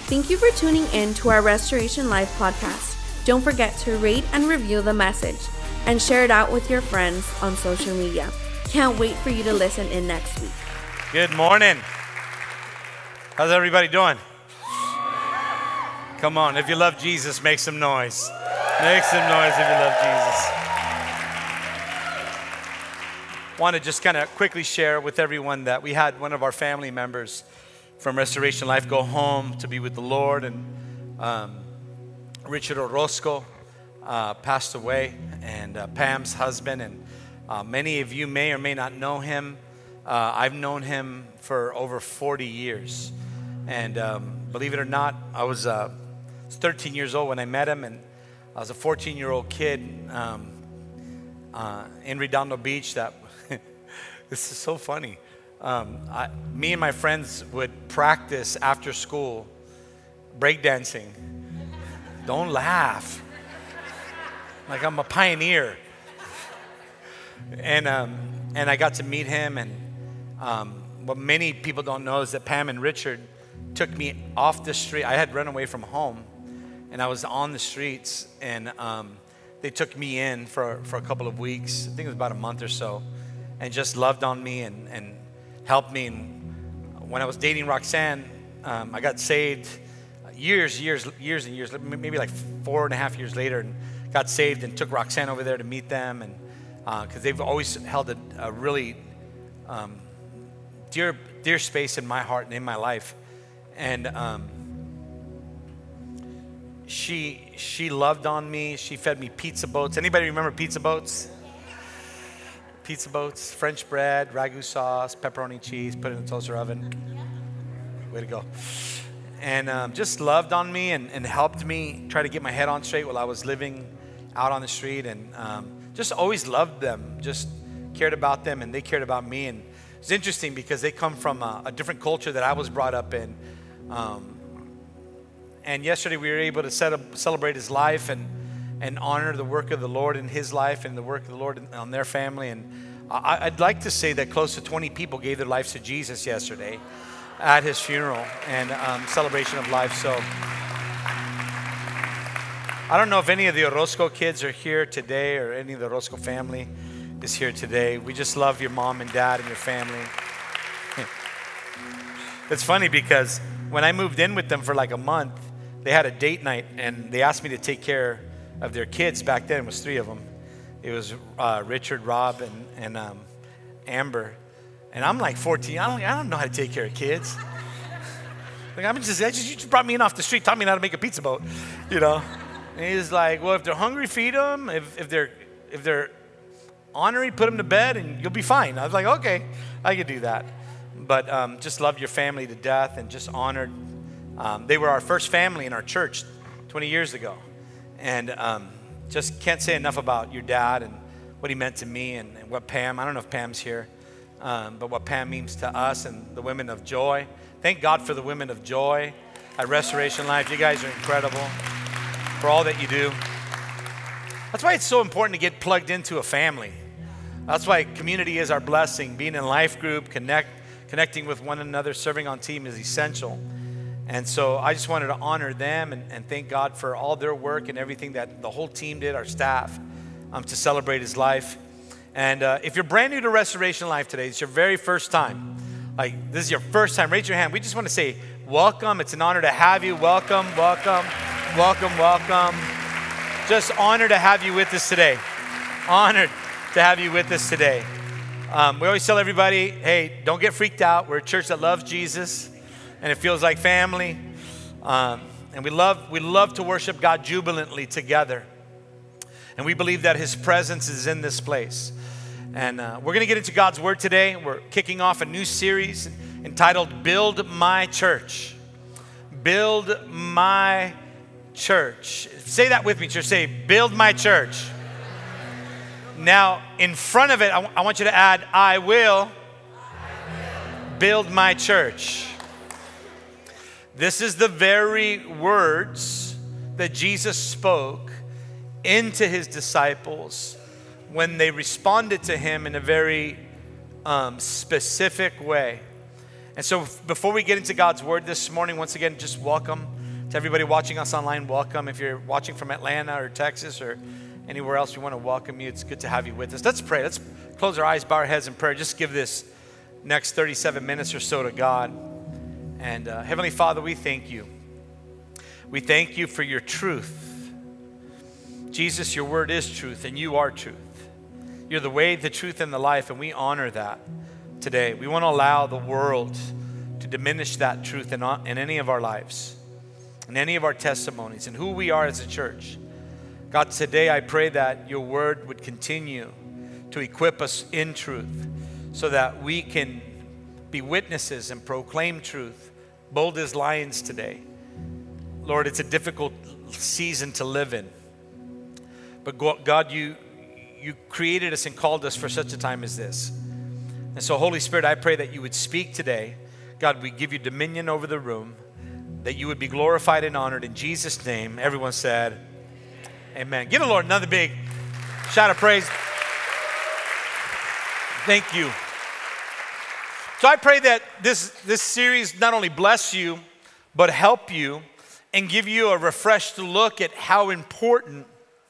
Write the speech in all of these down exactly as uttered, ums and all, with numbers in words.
Thank you for tuning in to our Restoration Life podcast. Don't forget to rate and review the message and share it out with your friends on social media. Can't wait for you to listen in next week. Good morning. How's everybody doing? Come on, if you love Jesus, make some noise. Make some noise if you love Jesus. Want to just kind of quickly share with everyone that we had one of our family members from Restoration Life go home to be with the Lord, and um, Richard Orozco uh, passed away, and uh, Pam's husband, and uh, many of you may or may not know him. Uh, I've known him for over forty years, and um, believe it or not, I was, uh, was thirteen years old when I met him, and I was a fourteen-year-old kid um, uh, in Redondo Beach that this is so funny. Um, I, me and my friends would practice after school breakdancing. Don't laugh. Like I'm a pioneer. And um, and I got to meet him. And um, what many people don't know is that Pam and Richard took me off the street. I had run away from home, and I was on the streets. And um, they took me in for for a couple of weeks. I think it was about a month or so. And just loved on me and, and helped me. And when I was dating Roxanne, um, I got saved years, years, years and years, maybe like four and a half years later, and got saved and took Roxanne over there to meet them. And because uh, they've always held a, a really um, dear, dear space in my heart and in my life. And um, she she loved on me. She fed me pizza boats. Anybody remember pizza boats? Pizza boats, French bread, ragu sauce, pepperoni cheese, put it in the toaster oven. Way to go. And um, just loved on me and, and helped me try to get my head on straight while I was living out on the street. And um, just always loved them, just cared about them, and they cared about me. And it's interesting because they come from a, a different culture that I was brought up in. Um, and yesterday we were able to set up, celebrate his life and and honor the work of the Lord in his life and the work of the Lord on their family. And I, I'd like to say that close to twenty people gave their lives to Jesus yesterday at his funeral and um, celebration of life. So I don't know if any of the Orozco kids are here today or any of the Orozco family is here today. We just love your mom and dad and your family. It's funny because when I moved in with them for like a month, they had a date night and they asked me to take care of their kids. Back then it was three of them. It was uh, Richard, Rob, and, and um, Amber. And I'm like fourteen. I don't, I don't know how to take care of kids. Like I'm just, I just, you just brought me in off the street, taught me how to make a pizza boat, you know. And he's like, well, if they're hungry, feed them. If, if they're if they're ornery, put them to bed, and you'll be fine. I was like, okay, I could do that. But um, just loved your family to death, and just honored. Um, they were our first family in our church twenty years ago. And um, just can't say enough about your dad and what he meant to me, and, and what Pam, I don't know if Pam's here, um, but what Pam means to us and the women of joy. Thank God for the women of joy at Restoration Life. You guys are incredible for all that you do. That's why it's so important to get plugged into a family. That's why community is our blessing. Being in a life group, connect, connecting with one another, serving on team is essential. And so I just wanted to honor them and, and thank God for all their work and everything that the whole team did, our staff, um, to celebrate his life. And uh, if you're brand new to Restoration Life today, it's your very first time. Like, this is your first time, raise your hand. We just want to say welcome. It's an honor to have you. Welcome, welcome, welcome, welcome. Just honored to have you with us today. Honored to have you with us today. Um, we always tell everybody, hey, don't get freaked out. We're a church that loves Jesus. And it feels like family. Um, and we love we love to worship God jubilantly together. And we believe that his presence is in this place. And uh, we're going to get into God's word today. We're kicking off a new series entitled Build My Church. Build My Church. Say that with me, church. Say, build my church. Now, in front of it, I, w- I want you to add, I will, I will build my church. This is the very words that Jesus spoke into his disciples when they responded to him in a very um, specific way. And so before we get into God's word this morning, once again, just welcome To everybody watching us online, welcome. If you're watching from Atlanta or Texas or anywhere else, we want to welcome you. It's good to have you with us. Let's pray. Let's close our eyes, bow our heads in prayer. Just give this next thirty-seven minutes or so to God. And uh, Heavenly Father, we thank you. We thank you for your truth. Jesus, your word is truth, and you are truth. You're the way, the truth, and the life, and we honor that today. We want to allow the world to diminish that truth in, in any of our lives, in any of our testimonies, and who we are as a church. God, today I pray that your word would continue to equip us in truth so that we can be witnesses and proclaim truth, bold as lions today. Lord, it's a difficult season to live in. But God, you, you created us and called us for such a time as this. And so, Holy Spirit, I pray that you would speak today. God, we give you dominion over the room, that you would be glorified and honored. In Jesus' name, everyone said, amen. Give the Lord another big shout of praise. Thank you. So I pray that this, this series not only bless you, but help you and give you a refreshed look at how important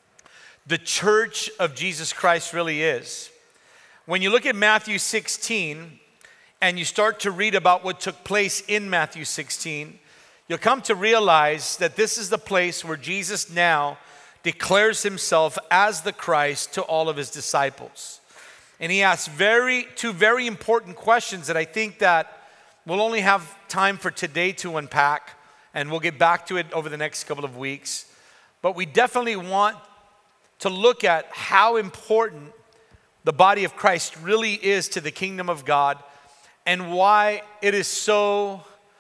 the church of Jesus Christ really is. When you look at Matthew sixteen and you start to read about what took place in Matthew sixteen, you'll come to realize that this is the place where Jesus now declares himself as the Christ to all of his disciples. And he asks very, two very important questions that I think that we'll only have time for today to unpack, and we'll get back to it over the next couple of weeks. But we definitely want to look at how important the body of Christ really is to the kingdom of God and why it is so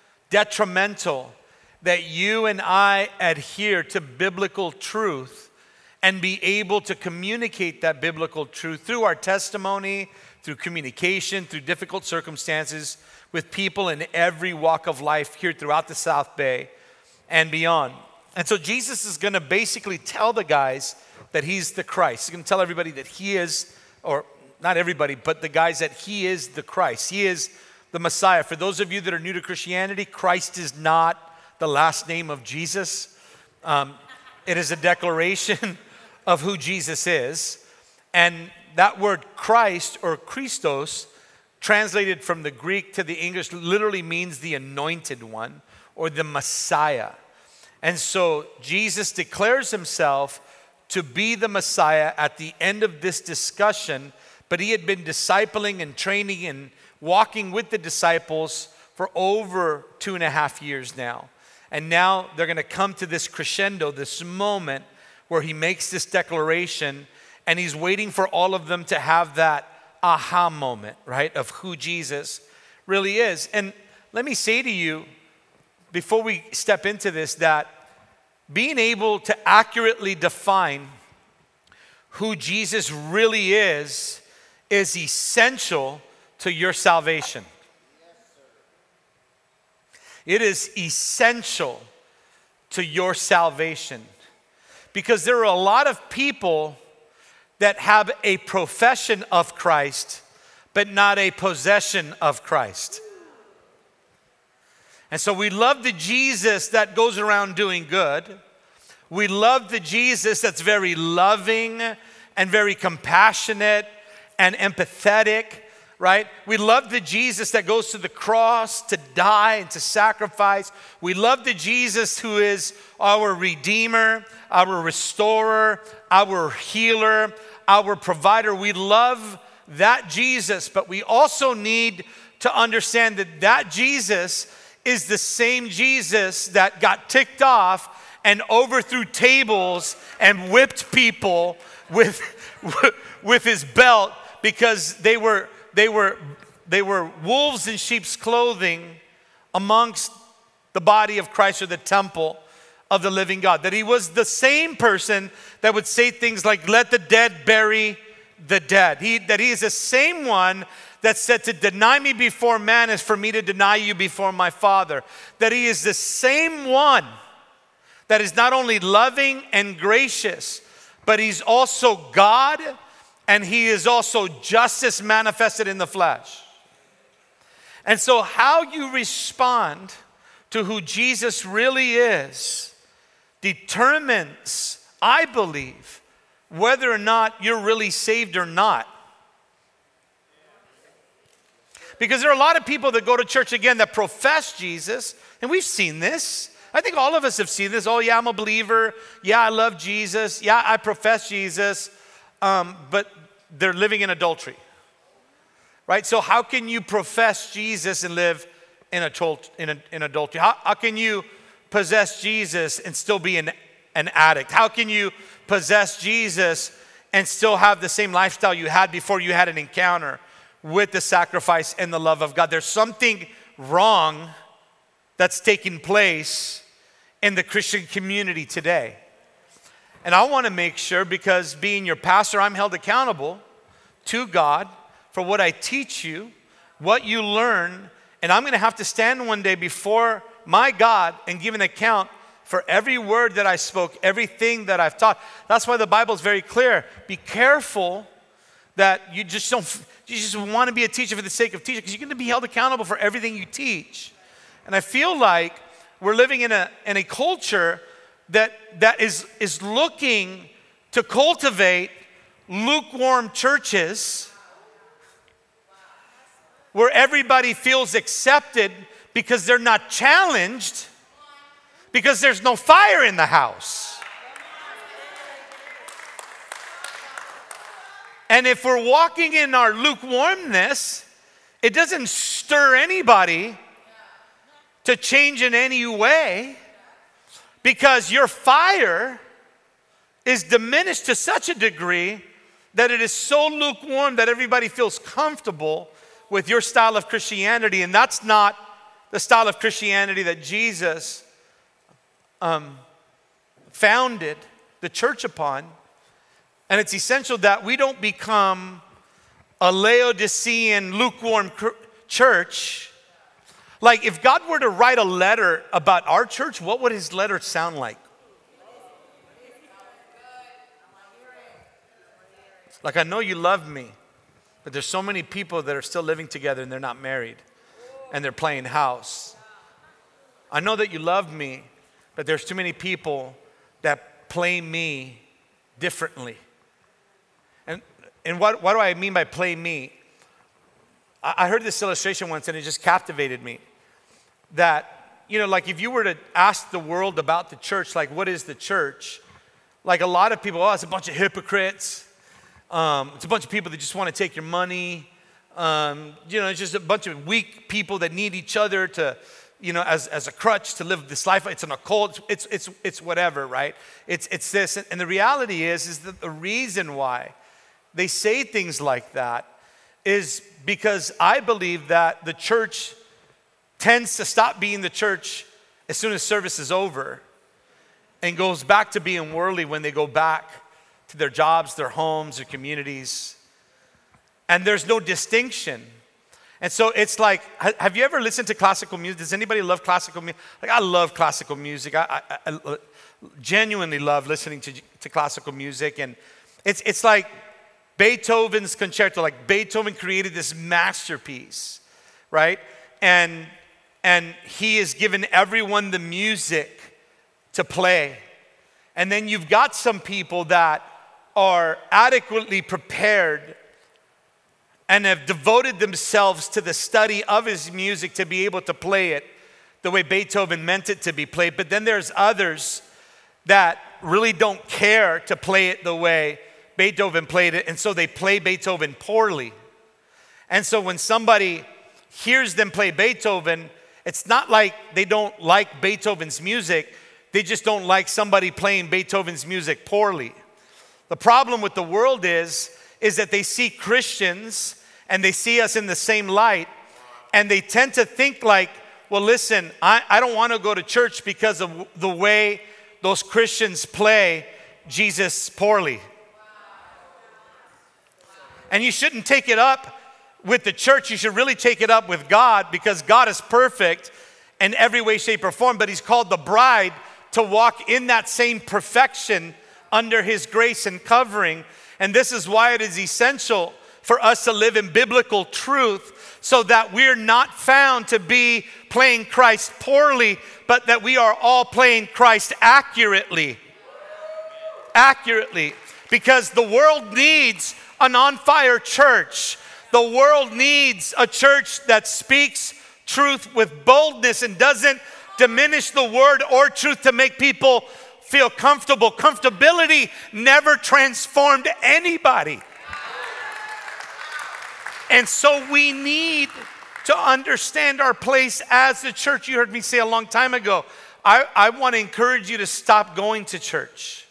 detrimental that you and I adhere to biblical truth and be able to communicate that biblical truth through our testimony, through communication, through difficult circumstances with people in every walk of life here throughout the South Bay and beyond. And so Jesus is going to basically tell the guys that he's the Christ. He's going to tell everybody that he is, or not everybody, but the guys that he is the Christ. He is the Messiah. For those of you that are new to Christianity, Christ is not the last name of Jesus. Um, it is a declaration of who Jesus is. And that word Christ or Christos, translated from the Greek to the English, literally means the anointed one or the Messiah. And so Jesus declares himself to be the Messiah at the end of this discussion, but he had been discipling and training and walking with the disciples for over two and a half years now. And now they're going to come to this crescendo, this moment where he makes this declaration, and he's waiting for all of them to have that aha moment, right, of who Jesus really is. And let me say to you, before we step into this, that being able to accurately define who Jesus really is is essential to your salvation. It is essential to your salvation, because there are a lot of people that have a profession of Christ, but not a possession of Christ. And so we love the Jesus that goes around doing good. We love the Jesus that's very loving and very compassionate and empathetic, right? We love the Jesus that goes to the cross to die and to sacrifice. We love the Jesus who is our Redeemer, our Restorer, our Healer, our Provider. We love that Jesus, but we also need to understand that that Jesus is the same Jesus that got ticked off and overthrew tables and whipped people with, with his belt because they were, they were, they were wolves in sheep's clothing amongst the body of Christ or the temple of the living God. That he was the same person that would say things like, let the dead bury the dead. He, that he is the same one that said to deny me before man is for me to deny you before my Father. That he is the same one that is not only loving and gracious, but he's also God, and he is also justice manifested in the flesh. And so how you respond to who Jesus really is determines, I believe, whether or not you're really saved or not. Because there are a lot of people that go to church, again, that profess Jesus, and we've seen this. I think all of us have seen this. Oh, yeah, I'm a believer. Yeah, I love Jesus. Yeah, I profess Jesus. Um, but they're living in adultery, right? So how can you profess Jesus and live in, a, in, a, in adultery? How, how can you possess Jesus and still be an, an addict? How can you possess Jesus and still have the same lifestyle you had before you had an encounter with the sacrifice and the love of God? There's something wrong that's taking place in the Christian community today. And I want to make sure, because being your pastor, I'm held accountable to God for what I teach you, what you learn, and I'm going to have to stand one day before my God and give an account for every word that I spoke, everything that I've taught. That's why the Bible is very clear. Be careful that you just don't, you just want to be a teacher for the sake of teaching, because you're going to be held accountable for everything you teach. And I feel like we're living in a in a culture that that is is looking to cultivate lukewarm churches where everybody feels accepted because they're not challenged, because there's no fire in the house. And if we're walking in our lukewarmness, it doesn't stir anybody to change in any way, because your fire is diminished to such a degree that it is so lukewarm that everybody feels comfortable with your style of Christianity. And that's not the style of Christianity that Jesus um, founded the church upon. And it's essential that we don't become a Laodicean lukewarm church. Like, if God were to write a letter about our church, what would his letter sound like? Like, I know you love me, but there's so many people that are still living together and they're not married and they're playing house. I know that you love me, but there's too many people that play me differently. And, and what, what do I mean by play me? I heard this illustration once and it just captivated me. That, you know, like if you were to ask the world about the church, like what is the church? Like a lot of people, oh, it's a bunch of hypocrites. Um, it's a bunch of people that just want to take your money. Um, you know, it's just a bunch of weak people that need each other to, you know, as, as a crutch to live this life. It's an occult. It's, it's, it's whatever, right? It's, it's this. And the reality is, is that the reason why they say things like that is because I believe that the church tends to stop being the church as soon as service is over and goes back to being worldly when they go back to their jobs, their homes, their communities. And there's no distinction. And so it's like, have you ever listened to classical music? Does anybody love classical music? Like, I love classical music. I, I, I genuinely love listening to, to classical music. And it's it's like Beethoven's concerto. Like, Beethoven created this masterpiece, right? And and he has given everyone the music to play. And then you've got some people that are adequately prepared and have devoted themselves to the study of his music to be able to play it the way Beethoven meant it to be played. But then there's others that really don't care to play it the way Beethoven played it, and so they play Beethoven poorly. And so when somebody hears them play Beethoven, it's not like they don't like Beethoven's music, they just don't like somebody playing Beethoven's music poorly. The problem with the world is, is that they see Christians and they see us in the same light, and they tend to think like, well, listen, I, I don't want to go to church because of the way those Christians play Jesus poorly. And you shouldn't take it up with the church. You should really take it up with God, because God is perfect in every way, shape, or form, but he's called the bride to walk in that same perfection under his grace and covering. And this is why it is essential for us to live in biblical truth so that we're not found to be playing Christ poorly, but that we are all playing Christ accurately. Accurately. Because the world needs an on-fire church. The world needs a church that speaks truth with boldness and doesn't diminish the word or truth to make people feel comfortable. Comfortability never transformed anybody. And so we need to understand our place as the church. You heard me say a long time ago, I, I want to encourage you to stop going to church.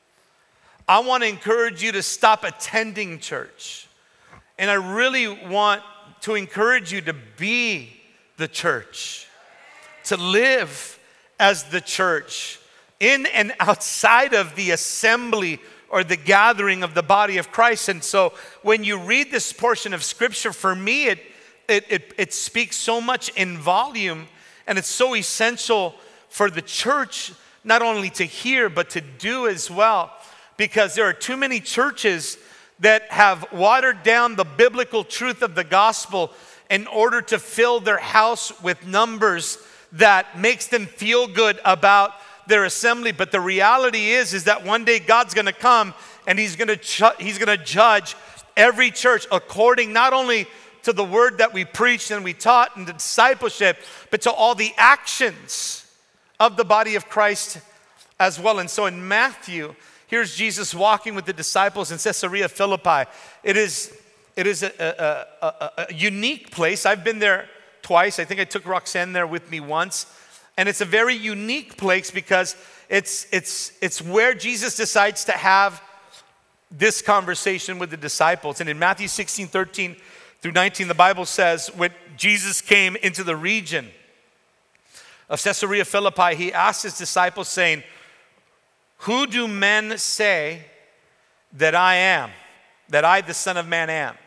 I want to encourage you to stop attending church. And I really want to encourage you to be the church, to live as the church in and outside of the assembly or the gathering of the body of Christ. And so when you read this portion of scripture, for me, it, it, it, it speaks so much in volume, and it's so essential for the church not only to hear, but to do as well. Because there are too many churches that have watered down the biblical truth of the gospel in order to fill their house with numbers that makes them feel good about their assembly. But the reality is, is that one day God's going to come and he's going to ju- he's going to judge every church according not only to the word that we preached and we taught and the discipleship, but to all the actions of the body of Christ as well. And so in Matthew, here's Jesus walking with the disciples in Caesarea Philippi. It is, it is a, a, a, a unique place. I've been there twice. I think I took Roxanne there with me once. And it's a very unique place because it's, it's, it's where Jesus decides to have this conversation with the disciples. And in Matthew sixteen, thirteen through nineteen, the Bible says, when Jesus came into the region of Caesarea Philippi, he asked his disciples saying, "Who do men say that I am, that I, the Son of Man, am?"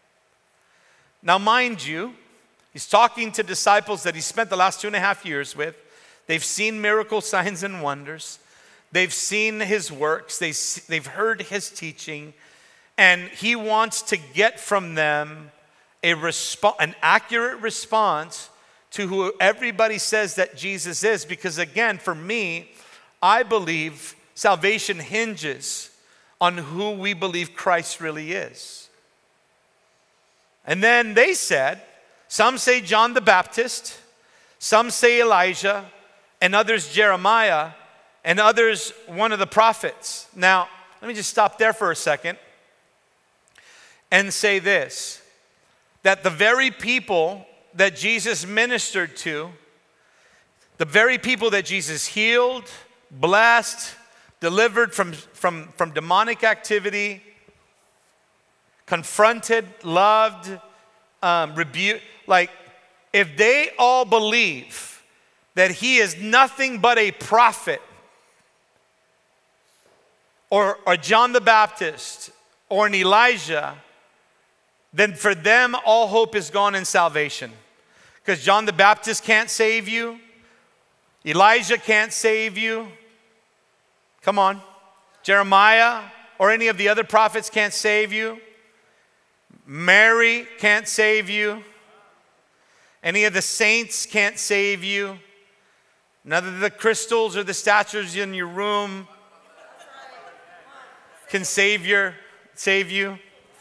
Now, mind you, he's talking to disciples that he spent the last two and a half years with. They've seen miracle signs and wonders. They've seen his works. They, they've heard his teaching. And he wants to get from them a resp- an accurate response to who everybody says that Jesus is. Because again, for me, I believe salvation hinges on who we believe Christ really is. And then they said, some say John the Baptist, some say Elijah, and others Jeremiah, and others one of the prophets. Now, let me just stop there for a second and say this, that the very people that Jesus ministered to, the very people that Jesus healed, blessed, delivered from, from, from demonic activity, confronted, loved, um, rebuked, like if they all believe that he is nothing but a prophet, or, or John the Baptist, or an Elijah, then for them all hope is gone in salvation. Because John the Baptist can't save you. Elijah can't save you. Come on. Jeremiah or any of the other prophets can't save you. Mary can't save you. Any of the saints can't save you. None of the crystals or the statues in your room can save, your, save you.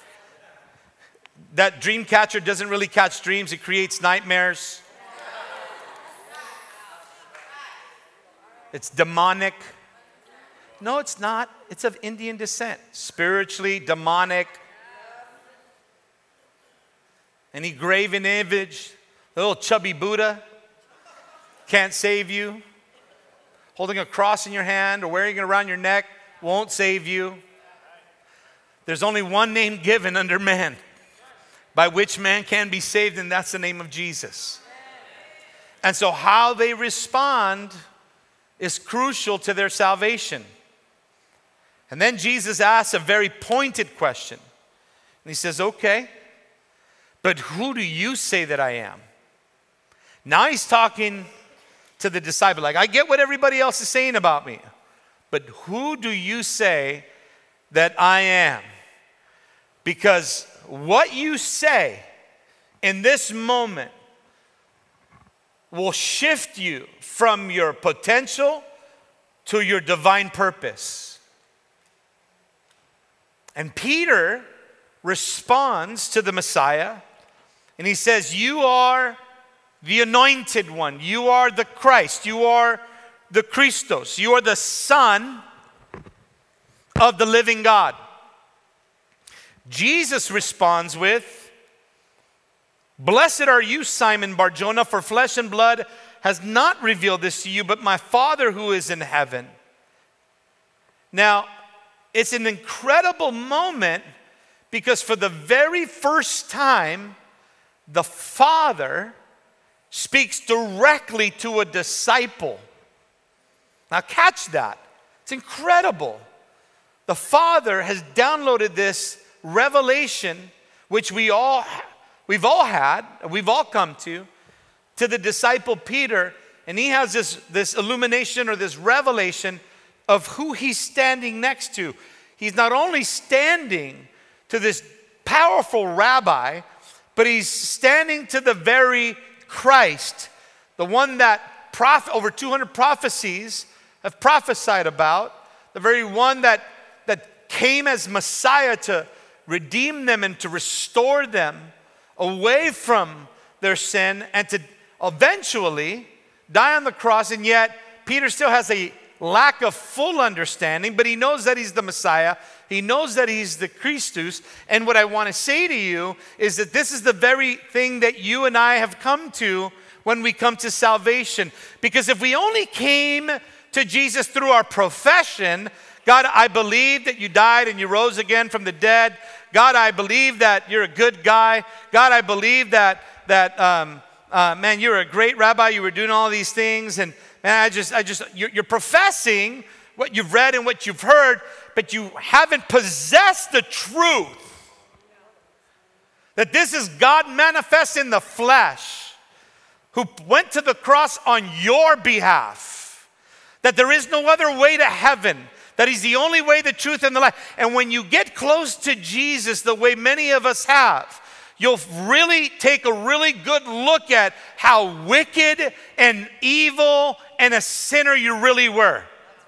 That dream catcher doesn't really catch dreams. It creates nightmares. It's demonic. No, it's not. It's of Indian descent. Spiritually, demonic. Any graven image, the little chubby Buddha can't save you. Holding a cross in your hand or wearing it around your neck won't save you. There's only one name given under man by which man can be saved, and that's the name of Jesus. And so how they respond is crucial to their salvation. And then Jesus asks a very pointed question. And he says, okay, but who do you say that I am? Now he's talking to the disciple, like, I get what everybody else is saying about me, but who do you say that I am? Because what you say in this moment will shift you from your potential to your divine purpose. And Peter responds to the Messiah, and he says, you are the anointed one. You are the Christ. You are the Christos. You are the Son of the living God. Jesus responds with, blessed are you, Simon Bar-Jonah, for flesh and blood has not revealed this to you, but my Father who is in heaven. Now, it's an incredible moment because for the very first time, the Father speaks directly to a disciple. Now catch that. It's incredible. The Father has downloaded this revelation, which we all, we've all had, we've all come to, to the disciple Peter, and he has this, this illumination or this revelation of who he's standing next to. He's not only standing to this powerful rabbi, but he's standing to the very Christ, the one that prof- over two hundred prophecies have prophesied about, the very one that, that came as Messiah to redeem them and to restore them away from their sin and to eventually die on the cross. And yet Peter still has a lack of full understanding, but he knows that he's the Messiah. He knows that he's the Christus. And what I want to say to you is that this is the very thing that you and I have come to when we come to salvation. Because if we only came to Jesus through our profession, God, I believe that you died and you rose again from the dead. God, I believe that you're a good guy. God, I believe that, that um, uh, man, you're a great rabbi. You were doing all these things. And man, I just, I just, you're, you're professing what you've read and what you've heard, but you haven't possessed the truth that this is God manifest in the flesh who went to the cross on your behalf, that there is no other way to heaven, that he's the only way, the truth, and the life. And when you get close to Jesus the way many of us have, you'll really take a really good look at how wicked and evil and a sinner you really were.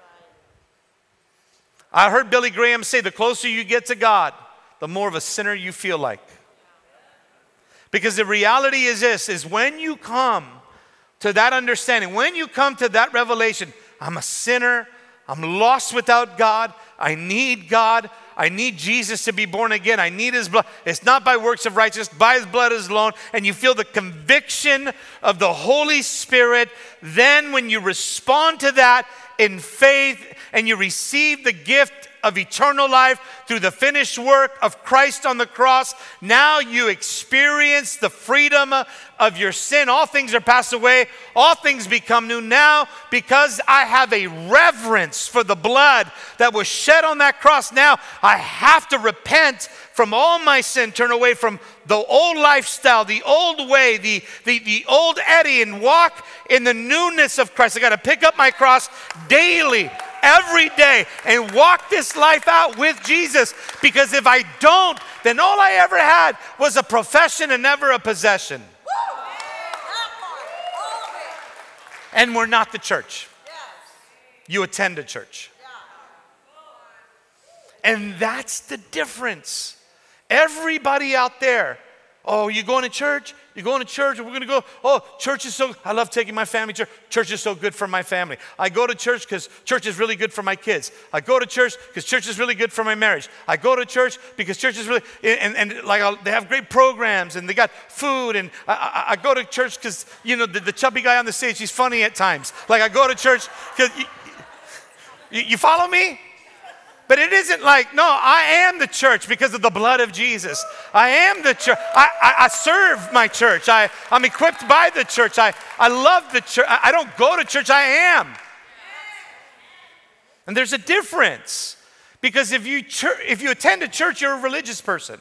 I heard Billy Graham say, the closer you get to God, the more of a sinner you feel like. Because the reality is this, is when you come to that understanding, when you come to that revelation, I'm a sinner, I'm lost without God, I need God, I need Jesus to be born again, I need his blood. It's not by works of righteousness, by his blood is alone. And you feel the conviction of the Holy Spirit. Then when you respond to that in faith and you receive the gift of eternal life through the finished work of Christ on the cross, now you experience the freedom of your sin. All things are passed away. All things become new now because I have a reverence for the blood that was shed on that cross. Now I have to repent from all my sin, turn away from the old lifestyle, the old way, the, the, the old Eddie, and walk in the newness of Christ. I got to pick up my cross daily, every day, and walk this life out with Jesus. Because if I don't, then all I ever had was a profession and never a possession. And we're not the church. You attend a church. And that's the difference. Everybody out there, oh, you going to church? You're going to church, and we're going to go, oh, church is so, I love taking my family to church. Church is so good for my family. I go to church because church is really good for my kids. I go to church because church is really good for my marriage. I go to church because church is really, and, and, and like I'll, they have great programs, and they got food, and I, I, I go to church because, you know, the, the chubby guy on the stage, he's funny at times. Like I go to church because, you, you, you follow me? But it isn't like, no, I am the church because of the blood of Jesus. I am the church. I, I, I serve my church. I, I'm equipped by the church. I, I love the church. I, I don't go to church, I am. And there's a difference. Because if you, chur- if you attend a church, you're a religious person.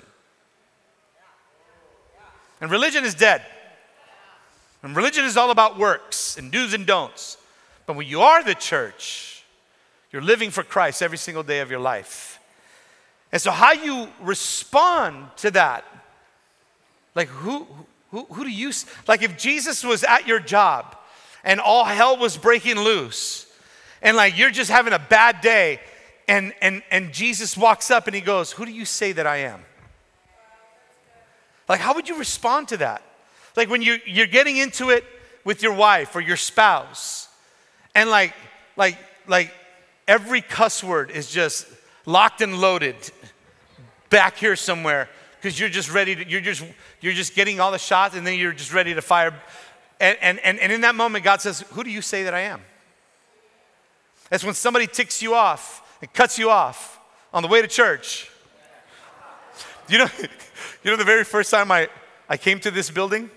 And religion is dead. And religion is all about works and do's and don'ts. But when you are the church, you're living for Christ every single day of your life. And so how you respond to that, like who, who, who do you, like if Jesus was at your job and all hell was breaking loose and like you're just having a bad day and, and, and Jesus walks up and he goes, who do you say that I am? Like how would you respond to that? Like when you, you're getting into it with your wife or your spouse and like, like, like every cuss word is just locked and loaded back here somewhere because you're just ready to, you're just, you're just getting all the shots and then you're just ready to fire. And, and, and, and in that moment, God says, who do you say that I am? That's when somebody ticks you off and cuts you off on the way to church. You know, you know the very first time I, I came to this building,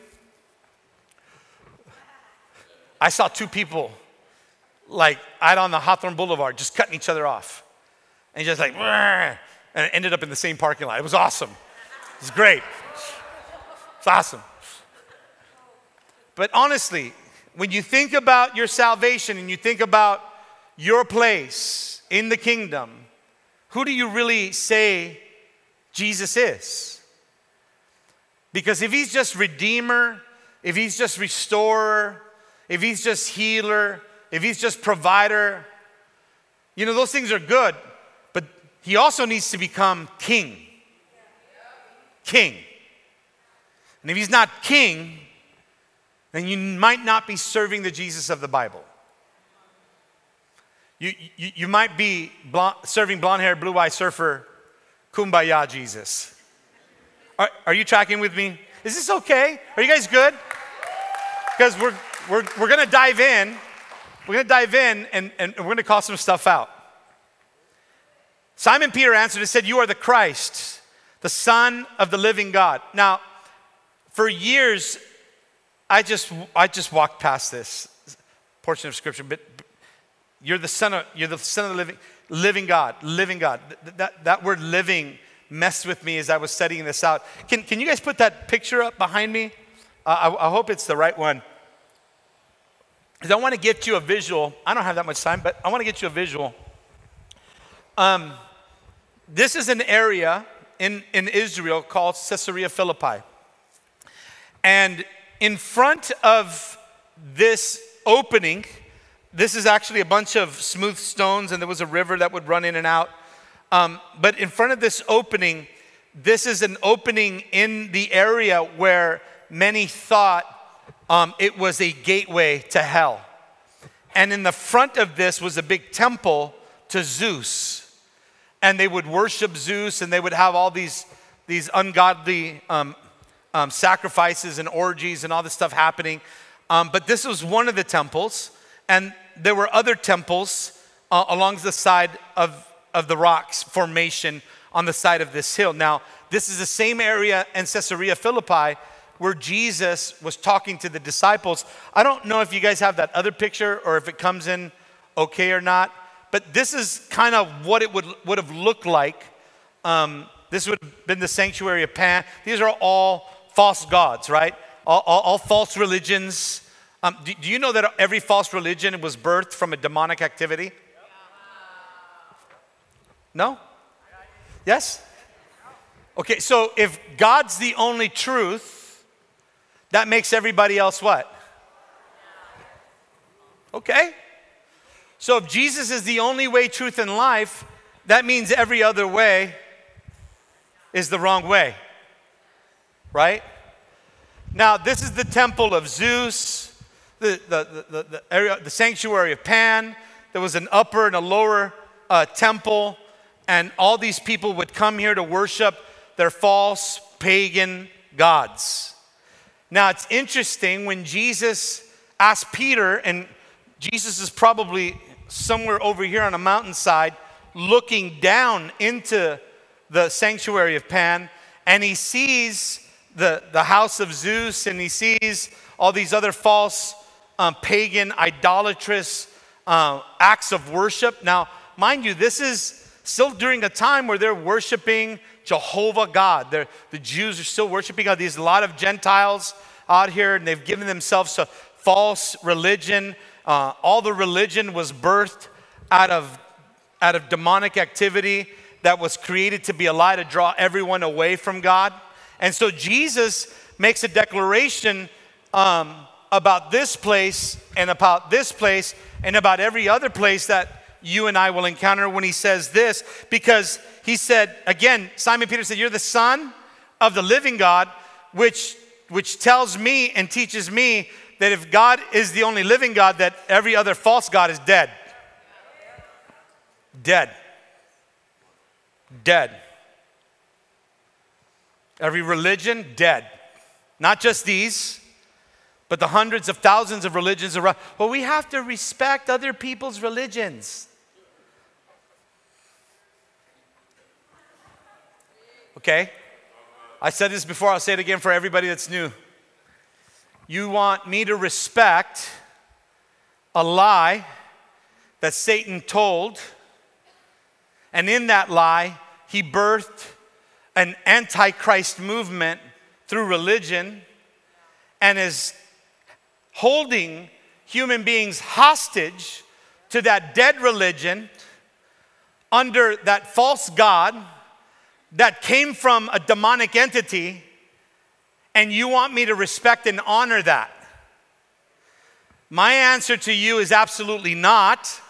I saw two people like out on the Hawthorne Boulevard just cutting each other off. And just like, and it ended up in the same parking lot. It was awesome. It was great. It's awesome. But honestly, when you think about your salvation and you think about your place in the kingdom, who do you really say Jesus is? Because if he's just Redeemer, if he's just Restorer, if he's just Healer, if he's just Provider, you know, those things are good. But he also needs to become King. King. And if he's not King, then you might not be serving the Jesus of the Bible. You, you, you might be blonde, serving blonde-haired, blue-eyed surfer, kumbaya Jesus. Are, are you tracking with me? Is this okay? Are you guys good? Because we're, we're, we're going to dive in. We're going to dive in and, and we're going to call some stuff out. Simon Peter answered and said, you are the Christ, the Son of the living God. Now, for years, I just I just walked past this portion of scripture, but you're the son of you're the son of the living living God, living God. That that, that word living messed with me as I was studying this out. Can can you guys put that picture up behind me? Uh, I, I hope it's the right one. Because I want to get you a visual. I don't have that much time, but I want to get you a visual. Um, this is an area in, in Israel called Caesarea Philippi. And in front of this opening, this is actually a bunch of smooth stones, and there was a river that would run in and out. Um, but in front of this opening, this is an opening in the area where many thought um, it was a gateway to hell. And in the front of this was a big temple to Zeus. And they would worship Zeus, and they would have all these, these ungodly um, Um, sacrifices and orgies and all this stuff happening. Um, but this was one of the temples. And there were other temples uh, along the side of, of the rocks formation on the side of this hill. Now, this is the same area in Caesarea Philippi where Jesus was talking to the disciples. I don't know if you guys have that other picture or if it comes in okay or not. But this is kind of what it would, would have looked like. Um, this would have been the sanctuary of Pan. These are all false gods, right? All, all, all false religions. Um, do, do you know that every false religion was birthed from a demonic activity? No? Yes? Okay, so if God's the only truth, that makes everybody else what? Okay. So if Jesus is the only way, truth, and life, that means every other way is the wrong way. Right? Now, this is the temple of Zeus, the, the, the, the, area, the sanctuary of Pan. There was an upper and a lower uh, temple, and all these people would come here to worship their false pagan gods. Now, it's interesting when Jesus asked Peter, and Jesus is probably somewhere over here on a mountainside looking down into the sanctuary of Pan, and he sees the, the house of Zeus, and he sees all these other false um, pagan, idolatrous uh, acts of worship. Now, mind you, this is still during a time where they're worshiping Jehovah God. They're, the Jews are still worshiping God. There's a lot of Gentiles out here, and they've given themselves to false religion. Uh, all the religion was birthed out of, out of demonic activity. that was created to be a lie to draw everyone away from God. And so Jesus makes a declaration um, about this place and about this place and about every other place that you and I will encounter when he says this, because he said, again, Simon Peter said, you're the Son of the living God, which, which tells me and teaches me that if God is the only living God, that every other false God is dead. Dead. Dead. Every religion, dead. Not just these, but the hundreds of thousands of religions around. Well, we have to respect other people's religions. Okay? I said this before, I'll say it again for everybody that's new. You want me to respect a lie that Satan told, and in that lie, he birthed an antichrist movement through religion and is holding human beings hostage to that dead religion under that false god that came from a demonic entity, and you want me to respect and honor that? My answer to you is absolutely not.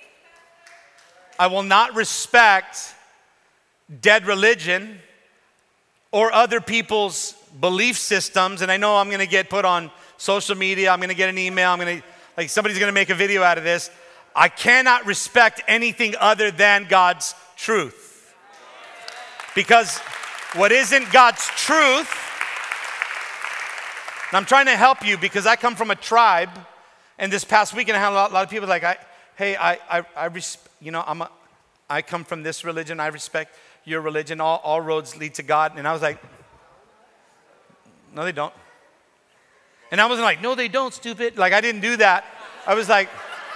I will not respect dead religion or other people's belief systems. And I know I'm going to get put on social media. I'm going to get an email. I'm going to, like, somebody's going to make a video out of this. I cannot respect anything other than God's truth. Because what isn't God's truth, and I'm trying to help you because I come from a tribe, and this past weekend I had a lot, a lot of people like, I, hey, I, I, I res- you know, I'm a, I come from this religion. I respect your religion. All, all roads lead to God. And I was like, no, they don't. And I wasn't like, no, they don't, stupid. Like, I didn't do that. I was like,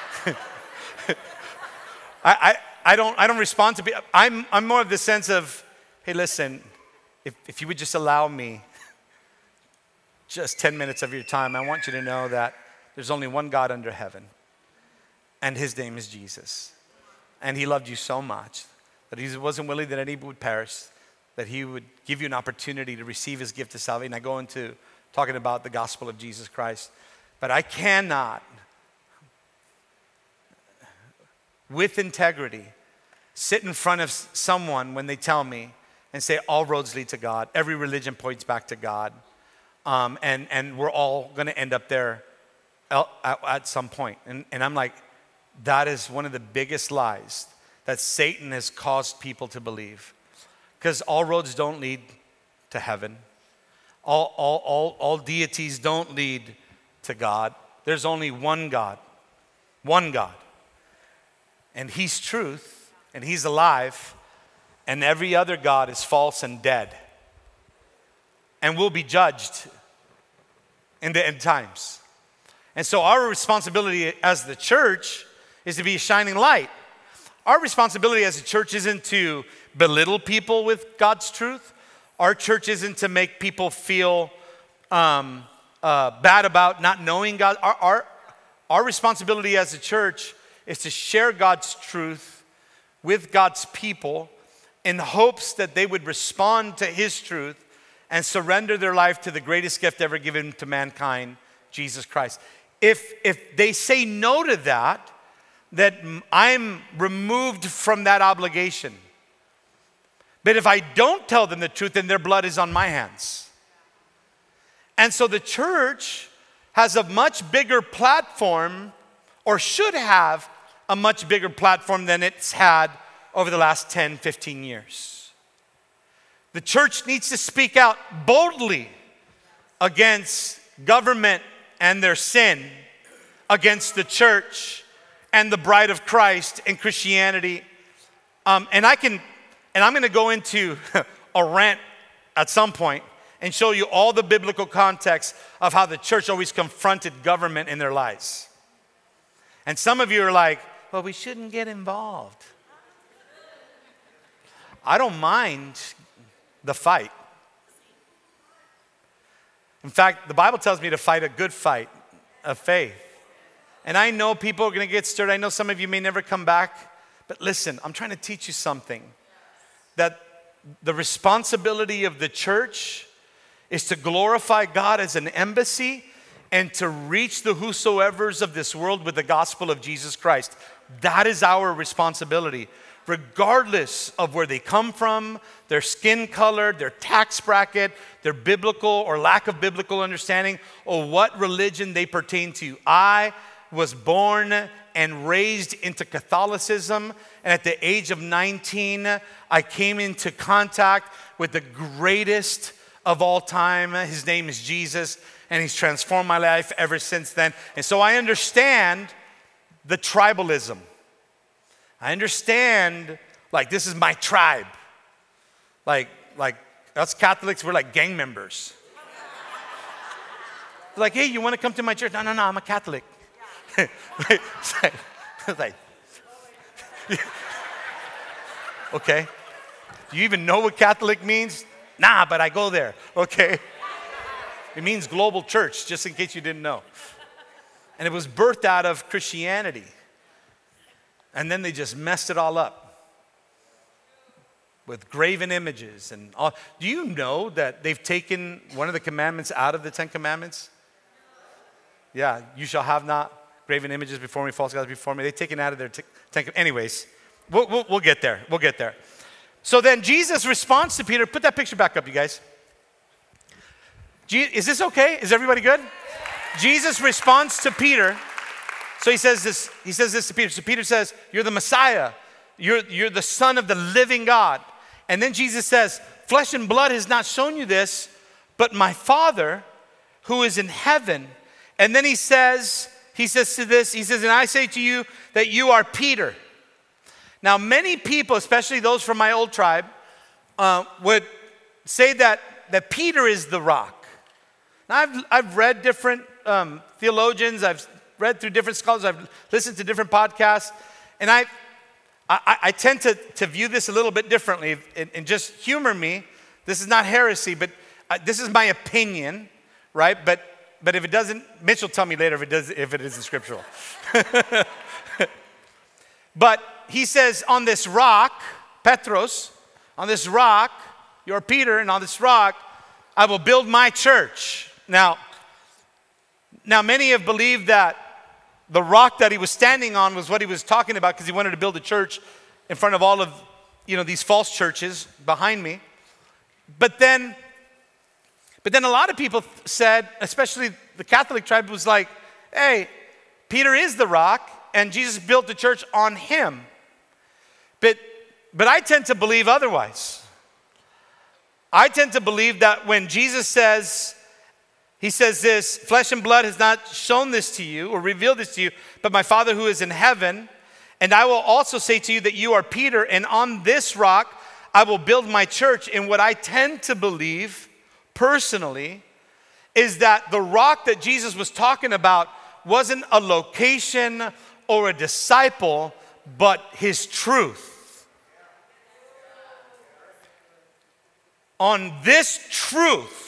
I, I, I don't, I don't respond to people. I'm, I'm more of the sense of, hey, listen, if, if you would just allow me just ten minutes of your time, I want you to know that there's only one God under heaven, and his name is Jesus. And he loved you so much that he wasn't willing that any would perish, that he would give you an opportunity to receive his gift of salvation. I go into talking about the gospel of Jesus Christ. But I cannot, with integrity, sit in front of someone when they tell me and say all roads lead to God, every religion points back to God, um, and, and we're all going to end up there at, at some point. And, and I'm like, that is one of the biggest lies that Satan has caused people to believe. Because all roads don't lead to heaven. All, all, all, all deities don't lead to God. There's only one God. One God. And he's truth, and he's alive, and every other God is false and dead. And will be judged in the end times. And so our responsibility as the church is to be a shining light. Our responsibility as a church isn't to belittle people with God's truth. Our church isn't to make people feel um, uh, bad about not knowing God. Our, our, our responsibility as a church is to share God's truth with God's people in hopes that they would respond to his truth and surrender their life to the greatest gift ever given to mankind, Jesus Christ. If, if they say no to that, that I'm removed from that obligation. But if I don't tell them the truth, then their blood is on my hands. And so the church has a much bigger platform, or should have a much bigger platform than it's had over the last ten, fifteen years. The church needs to speak out boldly against government and their sin, against the church and the bride of Christ and Christianity. Um, and I can, and I'm going to go into a rant at some point and show you all the biblical context of how the church always confronted government in their lives. And some of you are like, well, we shouldn't get involved. I don't mind the fight. In fact, the Bible tells me to fight a good fight of faith. And I know people are going to get stirred. I know some of you may never come back. But listen, I'm trying to teach you something. that the responsibility of the church is to glorify God as an embassy and to reach the whosoevers of this world with the gospel of Jesus Christ. That is our responsibility, regardless of where they come from, their skin color, their tax bracket, their biblical or lack of biblical understanding, or what religion they pertain to. I was born and raised into Catholicism, and at the age of nineteen, I came into contact with the greatest of all time. His name is Jesus, and he's transformed my life ever since then. And so I understand the tribalism. I understand, like, this is my tribe. Like, like us Catholics, we're like gang members. Like, hey, you want to come to my church? No, no, no, I'm a Catholic. It's like, it's like okay. Do you even know what Catholic means? Nah, but I go there. Okay. It means global church, just in case you didn't know. And it was birthed out of Christianity. And then they just messed it all up with graven images and all. Do you know that they've taken one of the commandments out of the Ten Commandments? Yeah, you shall have not graven images before me, false gods before me. They've taken out of their t- ten. Anyways, we'll, we'll, we'll get there. We'll get there. So then Jesus responds to Peter. Put that picture back up, you guys. Is this okay? Is everybody good? Jesus responds to Peter. So he says this, he says this to Peter. So Peter says, you're the Messiah. You're, you're the Son of the living God. And then Jesus says, flesh and blood has not shown you this, but my Father who is in heaven. And then he says, he says to this, he says, and I say to you that you are Peter. Now many people, especially those from my old tribe, uh, would say that, that Peter is the rock. Now I've, I've read different um, theologians, I've read through different scholars, I've listened to different podcasts, and I I, I tend to, to view this a little bit differently, and, and just humor me. This is not heresy, but uh, this is my opinion, right? But but if it doesn't, Mitch will tell me later if it does, if it isn't scriptural. But he says, on this rock, Petros, on this rock, you're Peter, and on this rock, I will build my church. Now, now many have believed that the rock that he was standing on was what he was talking about because he wanted to build a church in front of all of, you know, these false churches behind me. But then, but then a lot of people said, especially the Catholic tribe, was like, hey, Peter is the rock, and Jesus built the church on him. But, but I tend to believe otherwise. I tend to believe that when Jesus says, he says this, flesh and blood has not shown this to you or revealed this to you, but my Father who is in heaven. And I will also say to you that you are Peter, and on this rock I will build my church. And what I tend to believe personally is that the rock that Jesus was talking about wasn't a location or a disciple, but his truth. On this truth,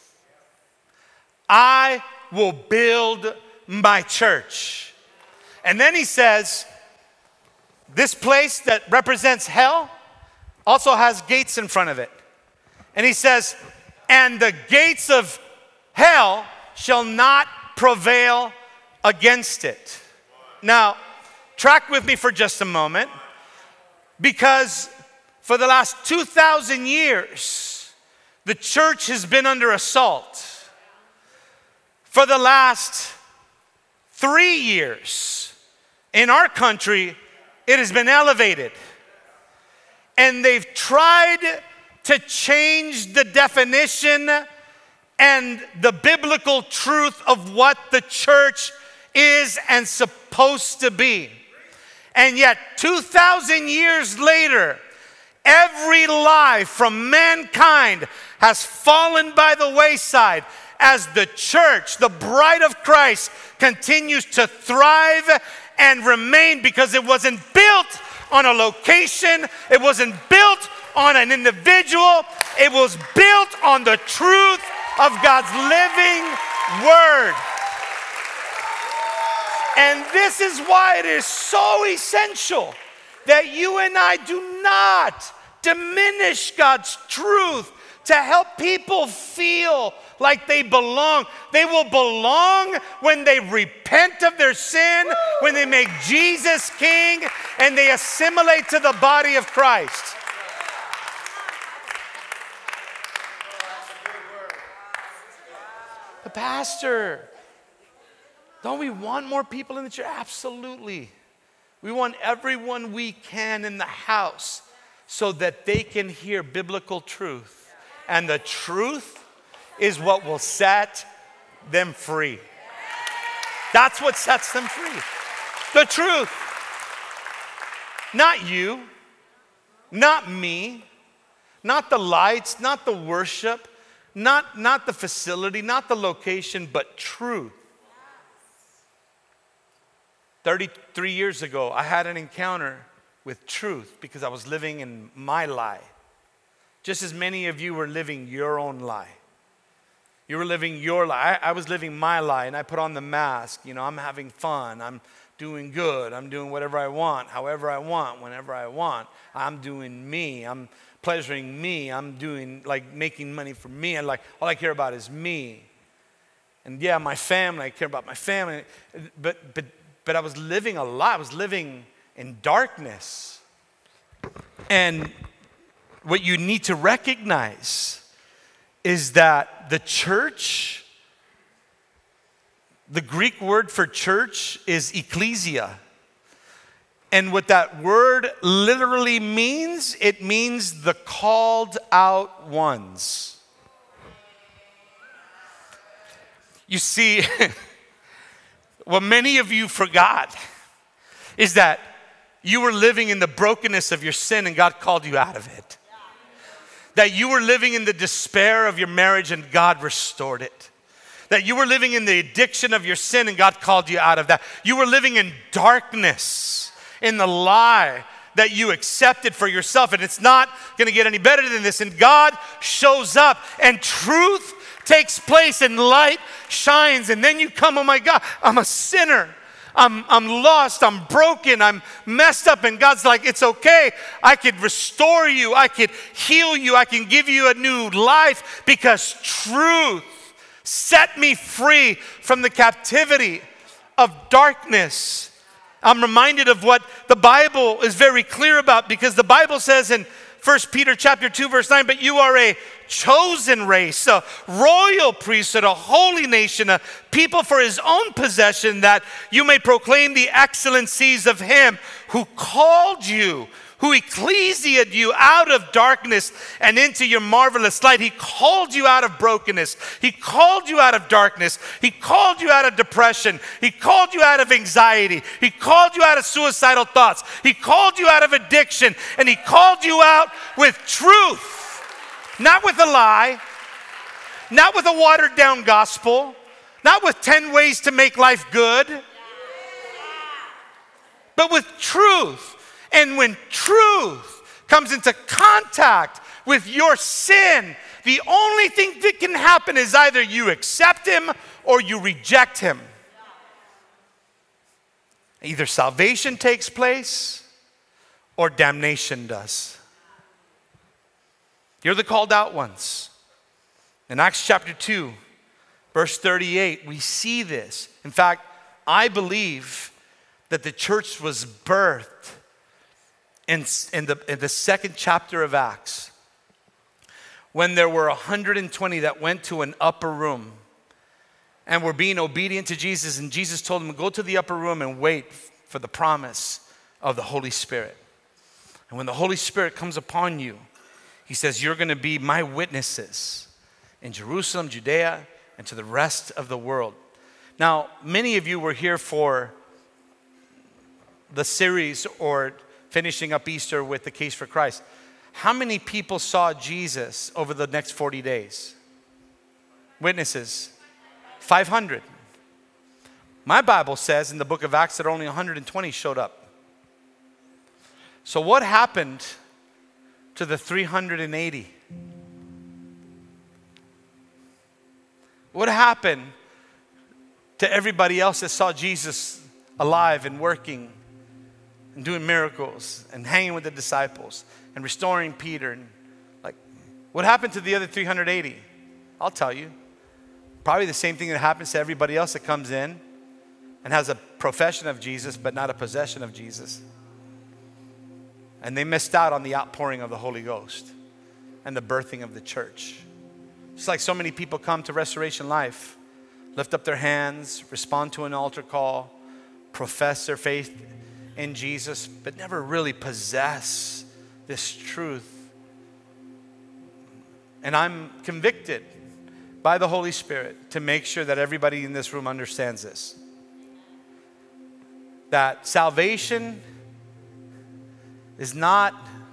I will build my church. And then he says, this place that represents hell also has gates in front of it. And he says, and the gates of hell shall not prevail against it. Now, track with me for just a moment, because for the last two thousand years, the church has been under assault. For the last three years, in our country, it has been elevated. And they've tried to change the definition and the biblical truth of what the church is and supposed to be. And yet, two thousand years later, every lie from mankind has fallen by the wayside as the church, the bride of Christ, continues to thrive and remain, because it wasn't built on a location, it wasn't built on an individual, it was built on the truth of God's living word. And this is why it is so essential that you and I do not diminish God's truth to help people feel like they belong. They will belong when they repent of their sin, when they make Jesus king, and they assimilate to the body of Christ. The pastor, don't we want more people in the church? Absolutely. We want everyone we can in the house so that they can hear biblical truth. And the truth is what will set them free. That's what sets them free. The truth. Not you, not me, not the lights, not the worship, not, not the facility, not the location, but truth. thirty-three years ago, I had an encounter with truth because I was living in my lie. Just as many of you were living your own lie. You were living your lie. I, I was living my lie, and I put on the mask. You know, I'm having fun. I'm doing good. I'm doing whatever I want, however I want, whenever I want. I'm doing me. I'm pleasuring me. I'm doing, like, making money for me. And, like, all I care about is me. And, yeah, my family. I care about my family. But, but, but I was living a lie. I was living in darkness. And what you need to recognize is that the church, the Greek word for church is ecclesia. And what that word literally means, it means the called out ones. You see, what many of you forgot is that you were living in the brokenness of your sin and God called you out of it. That you were living in the despair of your marriage and God restored it. That you were living in the addiction of your sin and God called you out of that. You were living in darkness, in the lie that you accepted for yourself. And it's not going to get any better than this. And God shows up and truth takes place and light shines. And then you come, oh my God, I'm a sinner. I'm, I'm lost, I'm broken, I'm messed up. And God's like, it's okay. I could restore you. I could heal you. I can give you a new life because truth set me free from the captivity of darkness. I'm reminded of what the Bible is very clear about because the Bible says in First Peter chapter two, verse nine, but you are a chosen race, a royal priesthood, a holy nation, a people for his own possession, that you may proclaim the excellencies of him who called you, who ecclesiated you out of darkness and into your marvelous light. He called you out of brokenness. He called you out of darkness. He called you out of depression. He called you out of anxiety. He called you out of suicidal thoughts. He called you out of addiction. And he called you out with truth, not with a lie, not with a watered down gospel, not with ten ways to make life good, but with truth. And when truth comes into contact with your sin, the only thing that can happen is either you accept him or you reject him. Either salvation takes place or damnation does. You're the called out ones. In Acts chapter two, verse thirty-eight, we see this. In fact, I believe that the church was birthed In, in, the, in the second chapter of Acts, when there were one hundred twenty that went to an upper room and were being obedient to Jesus, and Jesus told them, go to the upper room and wait for the promise of the Holy Spirit. And when the Holy Spirit comes upon you, he says, you're going to be my witnesses in Jerusalem, Judea, and to the rest of the world. Now, many of you were here for the series or finishing up Easter with the Case for Christ. How many people saw Jesus over the next forty days? Witnesses. five hundred. My Bible says in the book of Acts that only one hundred twenty showed up. So what happened to the three hundred eighty? What happened to everybody else that saw Jesus alive and working and doing miracles and hanging with the disciples and restoring Peter. And like, what happened to the other three hundred eighty? I'll tell you. Probably the same thing that happens to everybody else that comes in and has a profession of Jesus but not a possession of Jesus. And they missed out on the outpouring of the Holy Ghost and the birthing of the church. Just like so many people come to Restoration Life, lift up their hands, respond to an altar call, profess their faith in Jesus, but never really possess this truth. And I'm convicted by the Holy Spirit to make sure that everybody in this room understands this. That salvation is not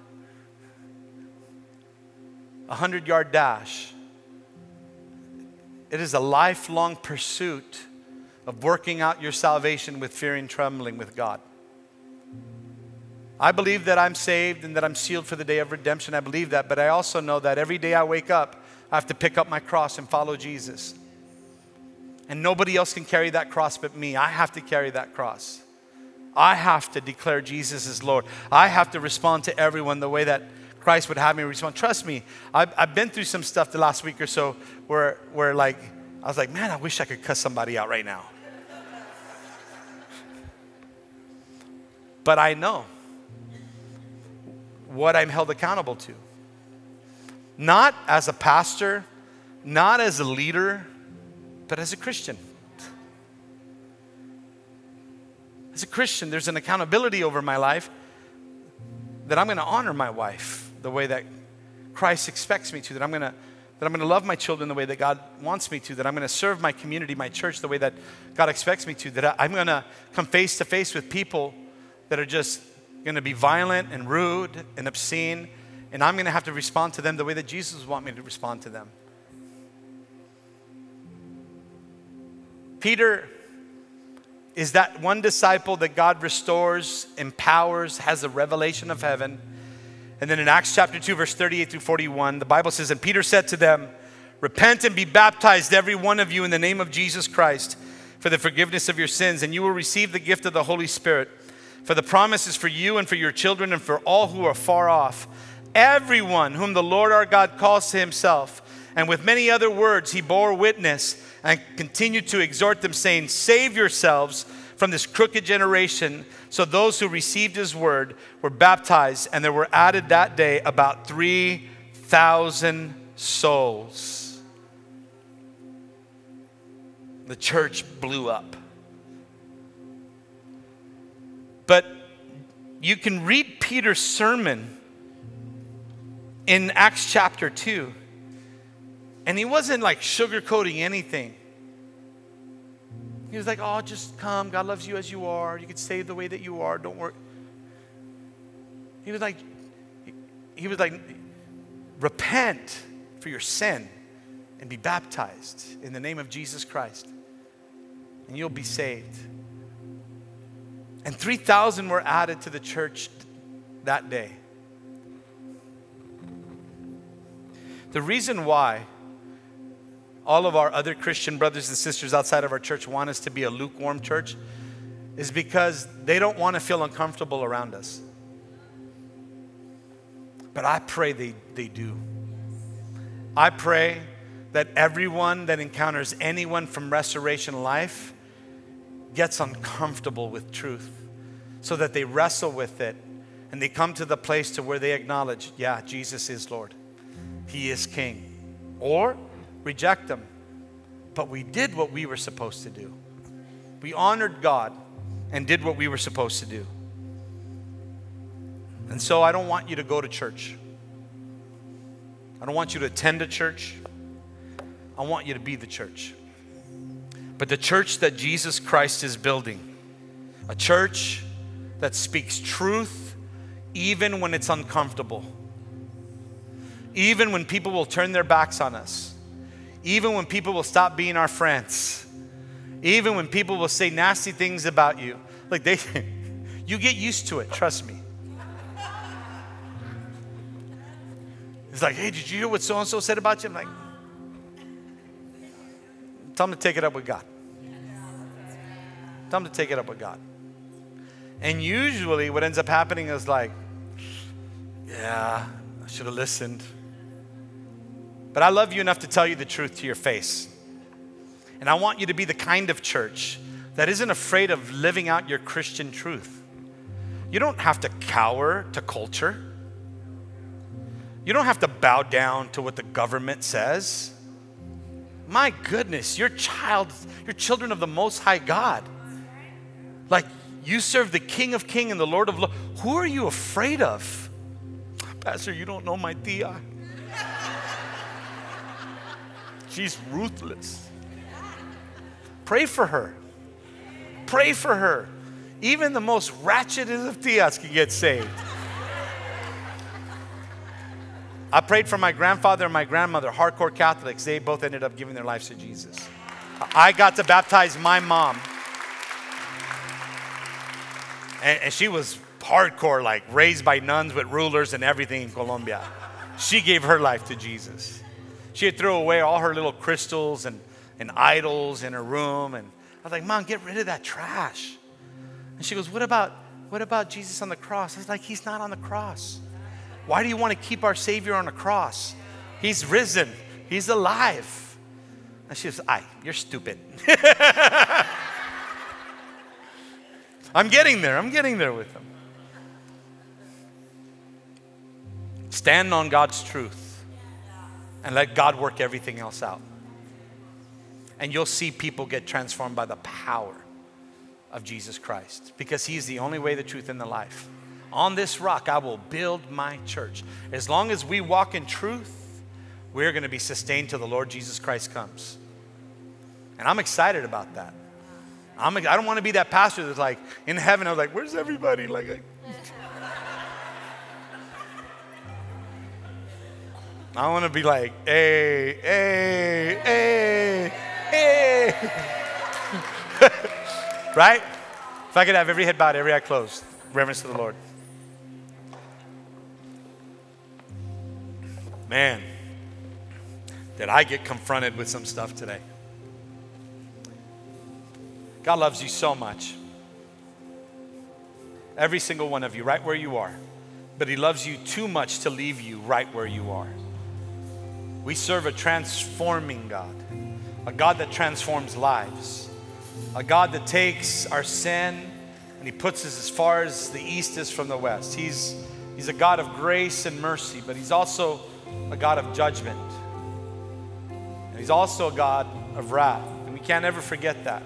a hundred-yard dash. It is a lifelong pursuit of working out your salvation with fear and trembling with God. I believe that I'm saved and that I'm sealed for the day of redemption. I believe that, but I also know that every day I wake up, I have to pick up my cross and follow Jesus. And nobody else can carry that cross but me. I have to carry that cross. I have to declare Jesus as Lord. I have to respond to everyone the way that Christ would have me respond. Trust me, I've, I've been through some stuff the last week or so where, where like, I was like, man, I wish I could cuss somebody out right now. But I know what I'm held accountable to. Not as a pastor, not as a leader, but as a Christian. As a Christian, there's an accountability over my life that I'm going to honor my wife the way that Christ expects me to, that I'm going to that I'm going to love my children the way that God wants me to, that I'm going to serve my community, my church the way that God expects me to, that I'm going to come face to face with people that are just going to be violent and rude and obscene, and I'm going to have to respond to them the way that Jesus would want me to respond to them. Peter is that one disciple that God restores, empowers, has a revelation of heaven. And then in Acts chapter two, verse thirty-eight through forty-one, the Bible says, and Peter said to them, repent and be baptized, every one of you, in the name of Jesus Christ, for the forgiveness of your sins, and you will receive the gift of the Holy Spirit. For the promise is for you and for your children and for all who are far off, everyone whom the Lord our God calls to himself. And with many other words he bore witness and continued to exhort them, saying, save yourselves from this crooked generation. So those who received his word were baptized, and there were added that day about three thousand souls. The church blew up. But you can read Peter's sermon in Acts chapter two. And he wasn't like sugarcoating anything. He was like, oh, just come. God loves you as you are. You can stay the way that you are. Don't worry. He was like, he was like, repent for your sin and be baptized in the name of Jesus Christ, and you'll be saved. And three thousand were added to the church that day. The reason why all of our other Christian brothers and sisters outside of our church want us to be a lukewarm church is because they don't want to feel uncomfortable around us. But I pray they, they do. I pray that everyone that encounters anyone from Restoration Life gets uncomfortable with truth so that they wrestle with it and they come to the place to where they acknowledge, yeah, Jesus is Lord. He is King. Or reject them. But we did what we were supposed to do. We honored God and did what we were supposed to do. And so I don't want you to go to church. I don't want you to attend a church. I want you to be the church. But the church that Jesus Christ is building, a church that speaks truth even when it's uncomfortable, even when people will turn their backs on us, even when people will stop being our friends, even when people will say nasty things about you. Like they, you get used to it, trust me. It's like, hey, did you hear what so-and-so said about you? I'm like, tell them to take it up with God. Tell them to take it up with God. And usually what ends up happening is like, yeah, I should have listened. But I love you enough to tell you the truth to your face. And I want you to be the kind of church that isn't afraid of living out your Christian truth. You don't have to cower to culture. You don't have to bow down to what the government says. My goodness, you're child, you're children of the Most High God. Like, you serve the King of Kings and the Lord of Lords. Who are you afraid of? Pastor, you don't know my tia. She's ruthless. Pray for her. Pray for her. Even the most ratchetest of tias can get saved. I prayed for my grandfather and my grandmother, hardcore Catholics. They both ended up giving their lives to Jesus. I got to baptize my mom. And, and she was hardcore, like raised by nuns with rulers and everything in Colombia. She gave her life to Jesus. She had thrown away all her little crystals and, and idols in her room. And I was like, Mom, get rid of that trash. And she goes, what about, what about Jesus on the cross? I was like, he's not on the cross. Why do you want to keep our Savior on the cross? He's risen. He's alive. And she goes, ay, you're stupid. I'm getting there. I'm getting there with them. Stand on God's truth and let God work everything else out. And you'll see people get transformed by the power of Jesus Christ, because he's the only way, the truth, and the life. On this rock, I will build my church. As long as we walk in truth, we're going to be sustained till the Lord Jesus Christ comes. And I'm excited about that. I'm, I don't want to be that pastor that's like, in heaven, I was like, where's everybody? Like, I, I want to be like, hey, hey, hey, hey. Right? If I could have every head bowed, every eye closed. Reverence to the Lord. Man, did I get confronted with some stuff today. God loves you so much. Every single one of you, right where you are. But he loves you too much to leave you right where you are. We serve a transforming God. A God that transforms lives. A God that takes our sin and he puts us as far as the east is from the west. He's, he's a God of grace and mercy, but he's also a God of judgment. And he's also a God of wrath. And we can't ever forget that.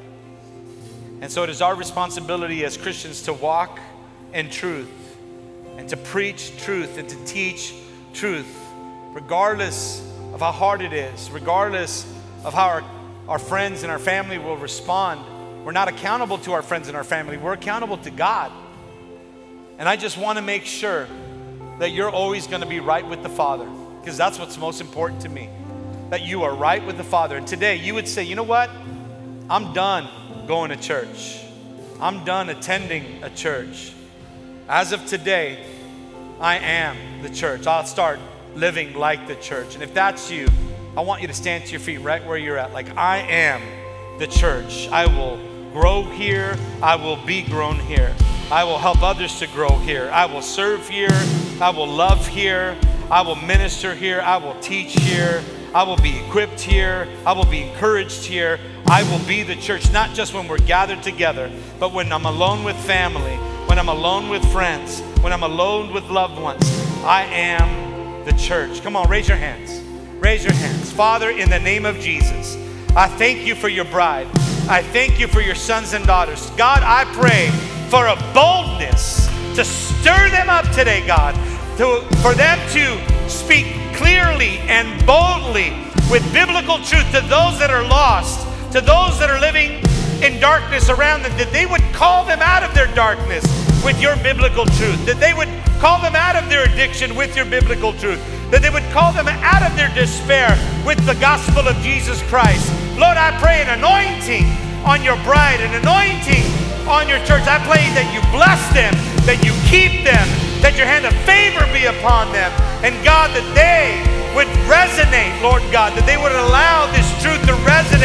And so it is our responsibility as Christians to walk in truth and to preach truth and to teach truth, regardless of how hard it is, regardless of how our, our friends and our family will respond. We're not accountable to our friends and our family. We're accountable to God. And I just want to make sure that you're always going to be right with the Father, because that's what's most important to me, that you are right with the Father. And today you would say, you know what? I'm done going to church. I'm done attending a church. As of today, I am the church. I'll start living like the church. And if that's you, I want you to stand to your feet right where you're at. Like, I am the church. I will grow here. I will be grown here. I will help others to grow here. I will serve here. I will love here. I will minister here. I will teach here. I will be equipped here. I will be encouraged here. I will be the church, not just when we're gathered together, but when I'm alone with family, when I'm alone with friends, when I'm alone with loved ones. I am the church. Come on, raise your hands. Raise your hands. Father, in the name of Jesus, I thank you for your bride. I thank you for your sons and daughters. God, I pray for a boldness to stir them up today, God, to, for them to speak clearly and boldly with biblical truth to those that are lost, to those that are living in darkness around them, that they would call them out of their darkness with your biblical truth, that they would call them out of their addiction with your biblical truth, that they would call them out of their despair with the gospel of Jesus Christ. Lord, I pray an anointing on your bride, an anointing on your church. I pray that you bless them, that you keep them, that your hand of favor be upon them. And God, that they would resonate, Lord God, that they would allow this truth to resonate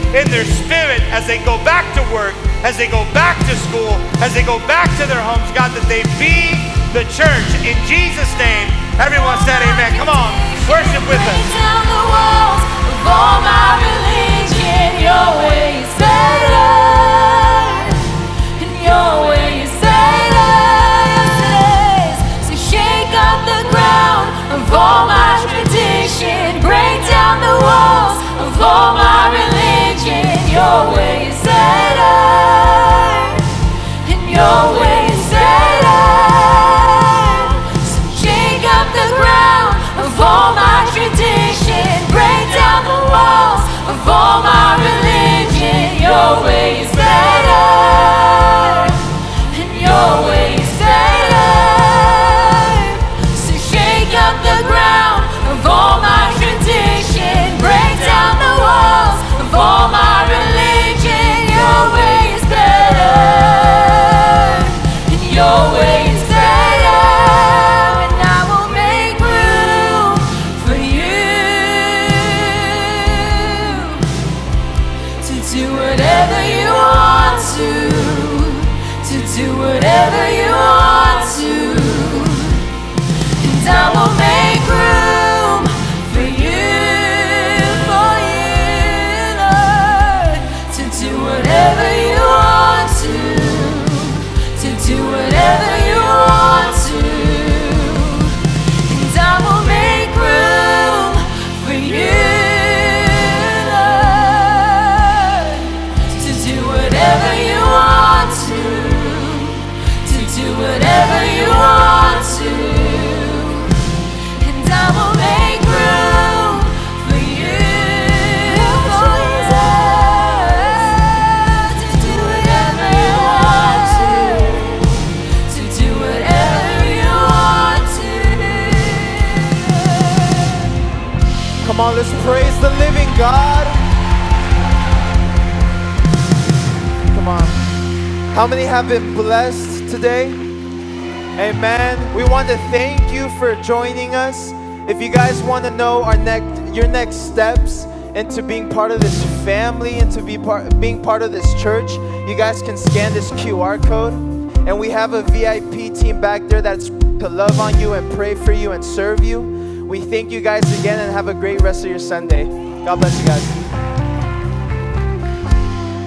in their spirit as they go back to work, as they go back to school, as they go back to their homes, God, that they be the church. In Jesus' name, everyone said amen. Come on, worship with us. Break down the walls of all my religion. Your way is better, and your way is better. Yes, it is. So shake up the ground of all my tradition. Break down the walls of all my religion. Your way is better, and your way is better. So shake up the ground of all my tradition. Break down the walls of all my religion. Your way is better, and your way is better. So shake up the ground of all my tradition. Break down the walls of all my religion. Your way is better, and your way is better. And I will make room for you to do whatever you want to, to do whatever you want to. And I will make room for you, for you, Lord, to do whatever you want to, to do whatever you want to. And I will make room for you, Lord, to do whatever you want to, to do whatever you want to. And I will make room for you, for Jesus, to do whatever you want to, to do whatever you want to. Come on, let's praise the living God. Come on. How many have been blessed today? Amen. We want to thank you for joining us. If you guys want to know our next, your next steps into being part of this family, and to be part, being part of this church, you guys can scan this Q R code. And we have a V I P team back there that's to love on you and pray for you and serve you. We thank you guys again, and have a great rest of your Sunday. God bless you guys.